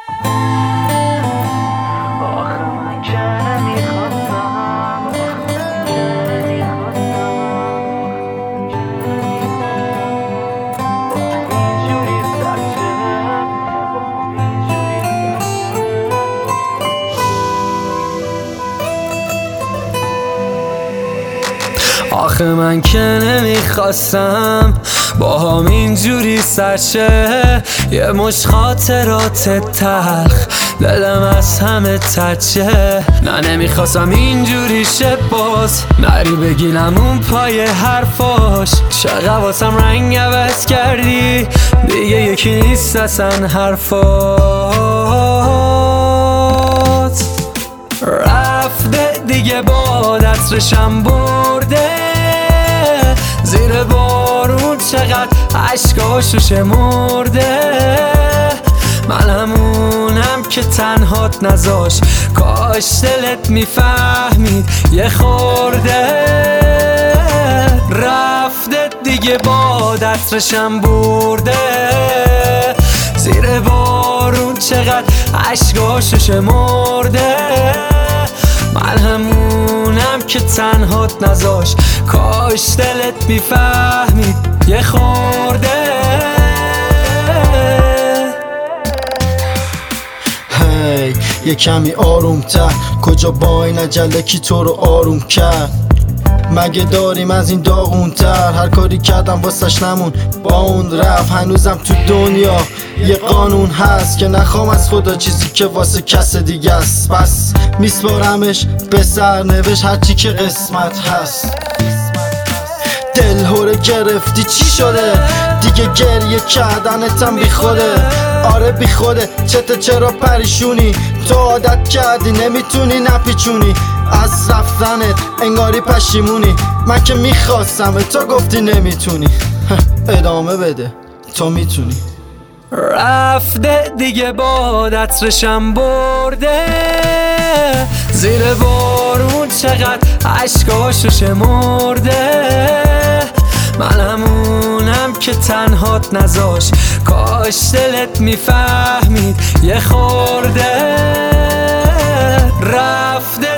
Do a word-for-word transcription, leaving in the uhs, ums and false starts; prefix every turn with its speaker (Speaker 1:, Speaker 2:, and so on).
Speaker 1: آخه من که نمیخواستم با هم اینجوری سرشه، یه مش خاطرات تلخ دلم از همه تچه. نه نمیخواستم اینجوری شه باز نری بگیرم اون پای حرفاش. چقدر واسم رنگ عوض کردی دیگه یکی نیست اصلا حرفات. رفته دیگه با عطرشم برده زیر بارون، چقدر عشقاشو شمرده. من همونم که تنهات نذاش، کاش دلت میفهمید یه خورده. رفته دیگه با عطرشم برده زیر بارون، چقدر عشقاشو شمرده. من همونم که تنهات نذاش، کاش دلت میفهمید یه خورده.
Speaker 2: هی یه کمی آرومتر، کجا با این عجله کی تو رو آروم کرد؟ مگه داریم از این داغونتر؟ هر کاری کردم واسش نمون، با اون رفت. هنوزم تو دنیا یه قانون هست که نخوام از خدا چیزی که واسه کس دیگه است. بس میسپارمش به سرنوشت هرچی که قسمت هست. دل هوره گرفتی چی شده؟ دیگه گریه کردنتم بی خوده. آره بی خوده، چته چرا پریشونی؟ تو عادت کردی نمیتونی نپیچونی از رفتنت، انگاری پشیمونی. من که میخواستم تو گفتی نمیتونی. ادامه بده تو میتونی.
Speaker 1: رفته دیگه با عطرشم برده زیر بارون، چقدر عشقاشو شمرده. من همونم که تنهات نذاش، کاش دلت میفهمید یه خورده. رفته